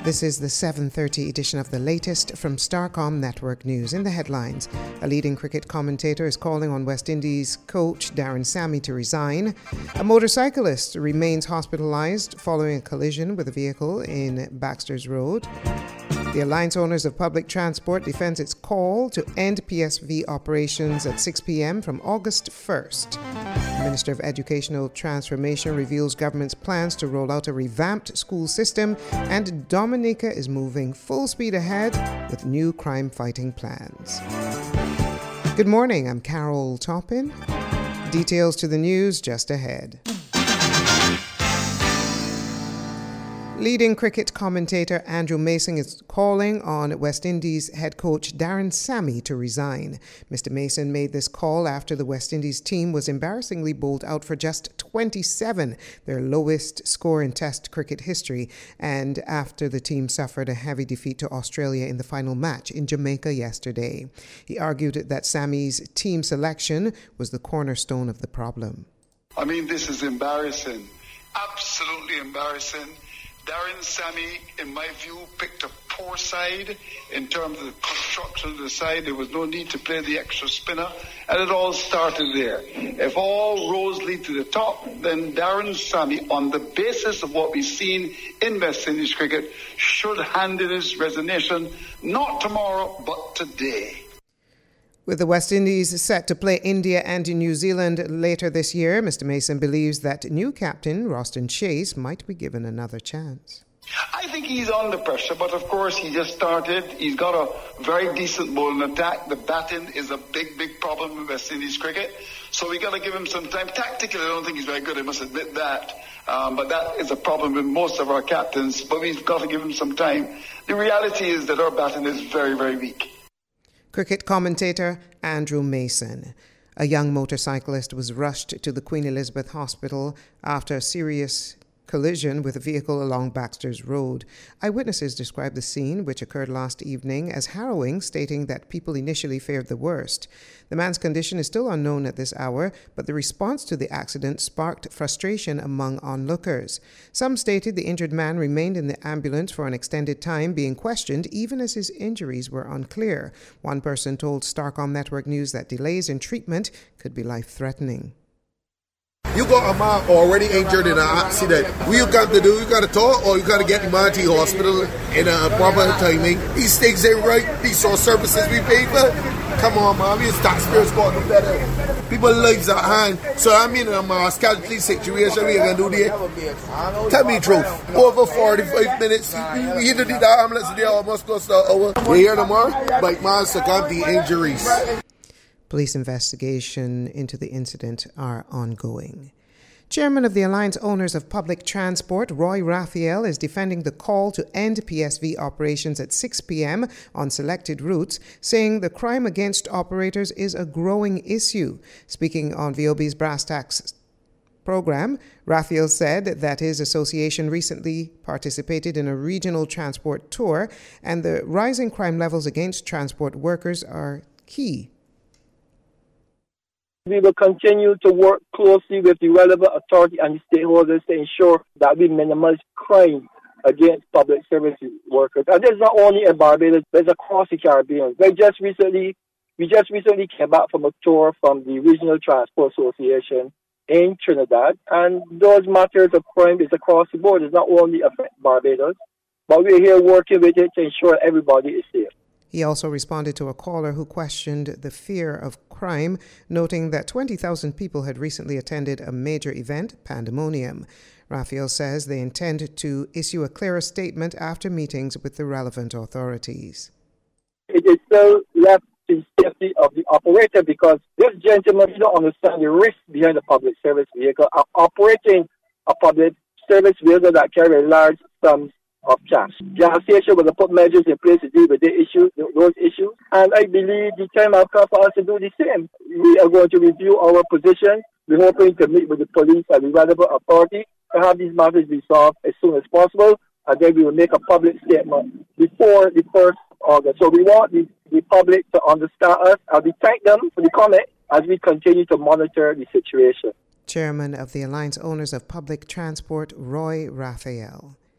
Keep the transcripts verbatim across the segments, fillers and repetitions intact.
This is the seven thirty edition of the latest from Starcom Network News. In the headlines, a leading cricket commentator is calling on West Indies coach Darren Sammy to resign. A motorcyclist remains hospitalized following a collision with a vehicle in Baxter's Road. The Alliance Owners of Public Transport defends its call to end P S V operations at six p.m. from August first. The Minister of Educational Transformation reveals government's plans to roll out a revamped school system, and Dominica is moving full speed ahead with new crime-fighting plans. Good morning, I'm Carol Toppin. Details to the news just ahead. Leading cricket commentator Andrew Mason is calling on West Indies head coach Darren Sammy to resign. Mister Mason made this call after the West Indies team was embarrassingly bowled out for just twenty-seven, their lowest score in Test cricket history, and after the team suffered a heavy defeat to Australia in the final match in Jamaica yesterday. He argued that Sammy's team selection was the cornerstone of the problem. I mean, this is embarrassing. Absolutely embarrassing. Darren Sammy, in my view, picked a poor side in terms of the construction of the side. There was no need to play the extra spinner, and it all started there. If all roads lead to the top, then Darren Sammy, on the basis of what we've seen in West Indies cricket, should hand in his resignation, not tomorrow, but today. With the West Indies set to play India and New Zealand later this year, Mister Mason believes that new captain Roston Chase might be given another chance. I think he's under pressure, but of course he just started. He's got a very decent bowling attack. The batting is a big, big problem in West Indies cricket. So we got to give him some time. Tactically, I don't think he's very good, I must admit that. Um, but that is a problem with most of our captains. But we've got to give him some time. The reality is that our batting is very, very weak. Cricket commentator Andrew Mason. A young motorcyclist was rushed to the Queen Elizabeth Hospital after a serious collision with a vehicle along Baxter's Road. Eyewitnesses described the scene, which occurred last evening, as harrowing, stating that people initially feared the worst. The man's condition is still unknown at this hour, but the response to the accident sparked frustration among onlookers. Some stated the injured man remained in the ambulance for an extended time, being questioned even as his injuries were unclear. One person told Starcom Network News that delays in treatment could be life-threatening. You got a man already injured in an accident. What you got to do, you got to talk, or you got to get the man to the hospital in a proper timing. These things ain't right. These are services we pay for. Come on, man. We as taxpayers got to do better. People's lives at hand. So I mean, in a mass casualty situation, we are going to do there. Tell me the truth. Over forty-five minutes, we either did that ambulance there almost close to an hour. We here tomorrow, but man, succumb to injuries. Police investigation into the incident are ongoing. Chairman of the Alliance Owners of Public Transport, Roy Raphael, is defending the call to end P S V operations at six p.m. on selected routes, saying the crime against operators is a growing issue. Speaking on V O B's Brass Tacks program, Raphael said that his association recently participated in a regional transport tour, and the rising crime levels against transport workers are key. We will continue to work closely with the relevant authority and the stakeholders to ensure that we minimize crime against public services workers. And this is not only in Barbados, but it's across the Caribbean. We just recently, we just recently came back from a tour from the Regional Transport Association in Trinidad, and those matters of crime is across the board. It's not only affect Barbados, but we're here working with it to ensure everybody is safe. He also responded to a caller who questioned the fear of crime, noting that twenty thousand people had recently attended a major event, Pandemonium. Raphael says they intend to issue a clearer statement after meetings with the relevant authorities. It is still left to the safety of the operator, because this gentleman does not understand the risk behind a public service vehicle. Uh, operating a public service vehicle that carries large sums of cash. The association will put measures in place to deal with the issue, those issues, and I believe the time has come for us to do the same. We are going to review our position. We're hoping to meet with the police and the relevant authority to have these matters resolved as soon as possible, and then we will make a public statement before the first of August. So we want the, the public to understand us, and we thank them for the comment as we continue to monitor the situation. Chairman of the Alliance Owners of Public Transport, Roy Raphael.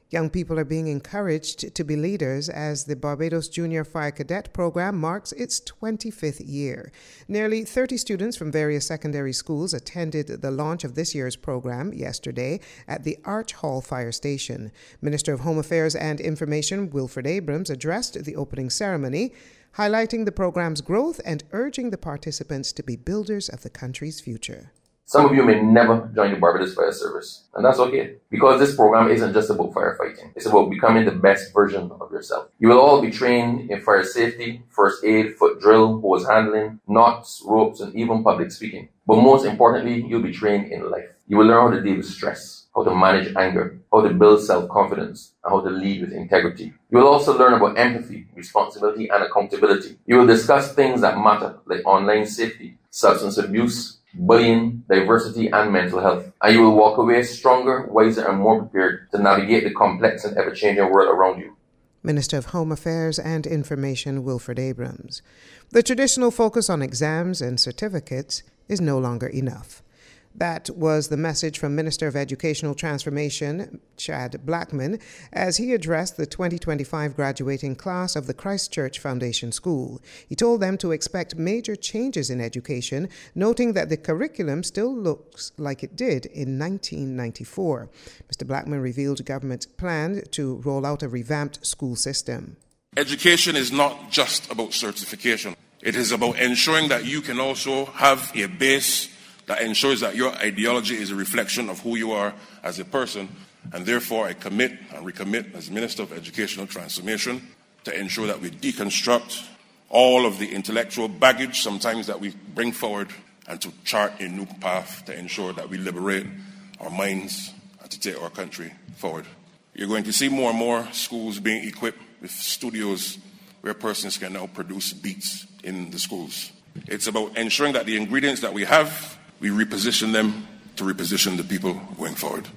Young people are being encouraged to be leaders as the Barbados Junior Fire Cadet Program marks its twenty-fifth year. Nearly thirty students from various secondary schools attended the launch of this year's program yesterday at the Arch Hall Fire Station. Minister of Home Affairs and Information Wilfred Abrams addressed the opening ceremony, highlighting the program's growth and urging the participants to be builders of the country's future. Some of you may never join the Barbados Fire Service, and that's okay, because this program isn't just about firefighting. It's about becoming the best version of yourself. You will all be trained in fire safety, first aid, foot drill, hose handling, knots, ropes, and even public speaking. But most importantly, you'll be trained in life. You will learn how to deal with stress, how to manage anger, how to build self-confidence, and how to lead with integrity. You will also learn about empathy, responsibility, and accountability. You will discuss things that matter, like online safety, substance abuse, bullying, diversity, and mental health. And you will walk away stronger, wiser, and more prepared to navigate the complex and ever-changing world around you. Minister of Home Affairs and Information Wilfred Abrams. The traditional focus on exams and certificates is no longer enough. That was the message from Minister of Educational Transformation, Chad Blackman, as he addressed the twenty twenty-five graduating class of the Christchurch Foundation School. He told them to expect major changes in education, noting that the curriculum still looks like it did in nineteen ninety-four. Mister Blackman revealed government's plan to roll out a revamped school system. Education is not just about certification. It is about ensuring that you can also have a base that ensures that your ideology is a reflection of who you are as a person. And therefore, I commit and recommit as Minister of Educational Transformation to ensure that we deconstruct all of the intellectual baggage sometimes that we bring forward and to chart a new path to ensure that we liberate our minds and to take our country forward. You're going to see more and more schools being equipped with studios where persons can now produce beats in the schools. It's about ensuring that the ingredients that we have, we reposition them to reposition the people going forward.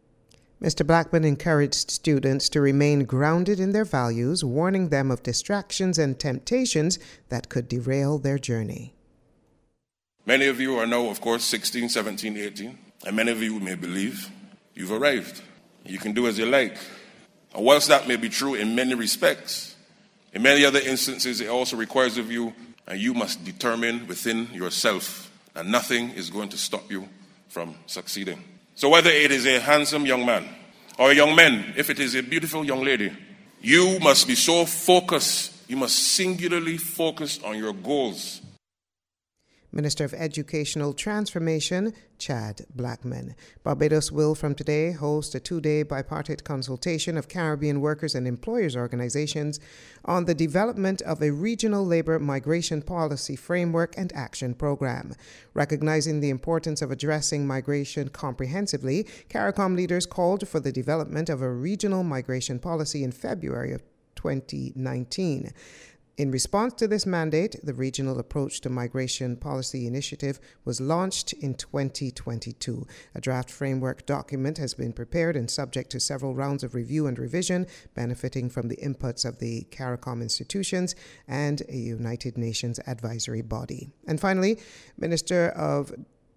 Mister Blackman encouraged students to remain grounded in their values, warning them of distractions and temptations that could derail their journey. Many of you are now, of course, sixteen, seventeen, eighteen, and many of you may believe you've arrived. You can do as you like. And whilst that may be true in many respects, in many other instances, it also requires of you, and you must determine within yourself, and nothing is going to stop you from succeeding. So whether it is a handsome young man or a young man, if it is a beautiful young lady, you must be so focused, you must singularly focus on your goals. Minister of Educational Transformation, Chad Blackman. Barbados will from today host a two-day bipartite consultation of Caribbean workers and employers organizations on the development of a regional labor migration policy framework and action program. Recognizing the importance of addressing migration comprehensively, CARICOM leaders called for the development of a regional migration policy in February of twenty nineteen. In response to this mandate, the Regional Approach to Migration Policy Initiative was launched in twenty twenty-two. A draft framework document has been prepared and subject to several rounds of review and revision, benefiting from the inputs of the CARICOM institutions and a United Nations advisory body. And finally, Minister of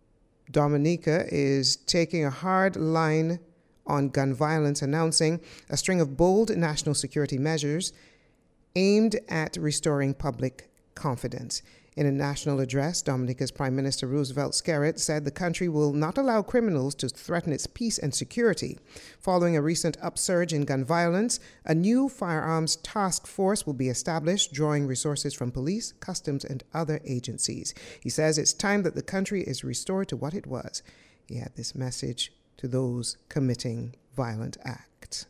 Dominica is taking a hard line on gun violence, announcing a string of bold national security measures aimed at restoring public confidence. In a national address, Dominica's Prime Minister Roosevelt Skerrit said the country will not allow criminals to threaten its peace and security. Following a recent upsurge in gun violence, a new firearms task force will be established, drawing resources from police, customs, and other agencies. He says it's time that the country is restored to what it was. He had this message to those committing violent acts.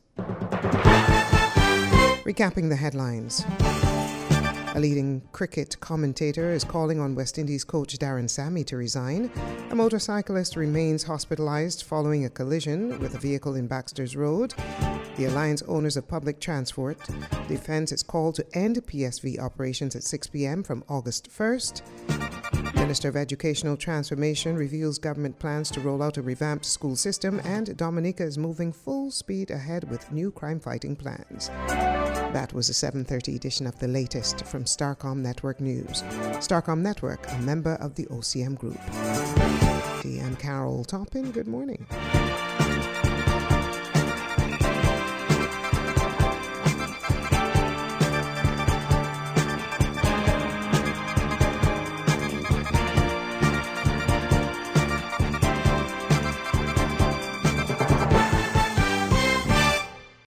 Recapping the headlines. A leading cricket commentator is calling on West Indies coach Darren Sammy to resign. A motorcyclist remains hospitalized following a collision with a vehicle in Baxter's Road. The Alliance Owners of Public Transport defends its call to end P S V operations at six p.m. from August first. Minister of Educational Transformation reveals government plans to roll out a revamped school system, and Dominica is moving full speed ahead with new crime-fighting plans. That was a seven thirty edition of the latest from Starcom Network News. Starcom Network, a member of the O C M Group. I'm Carol Toppin. Good morning.